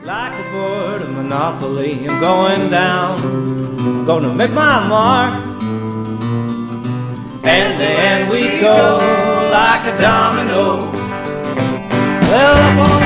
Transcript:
Like a board of Monopoly, I'm going down. I'm gonna make my mark. And then we go like a domino. Well, up on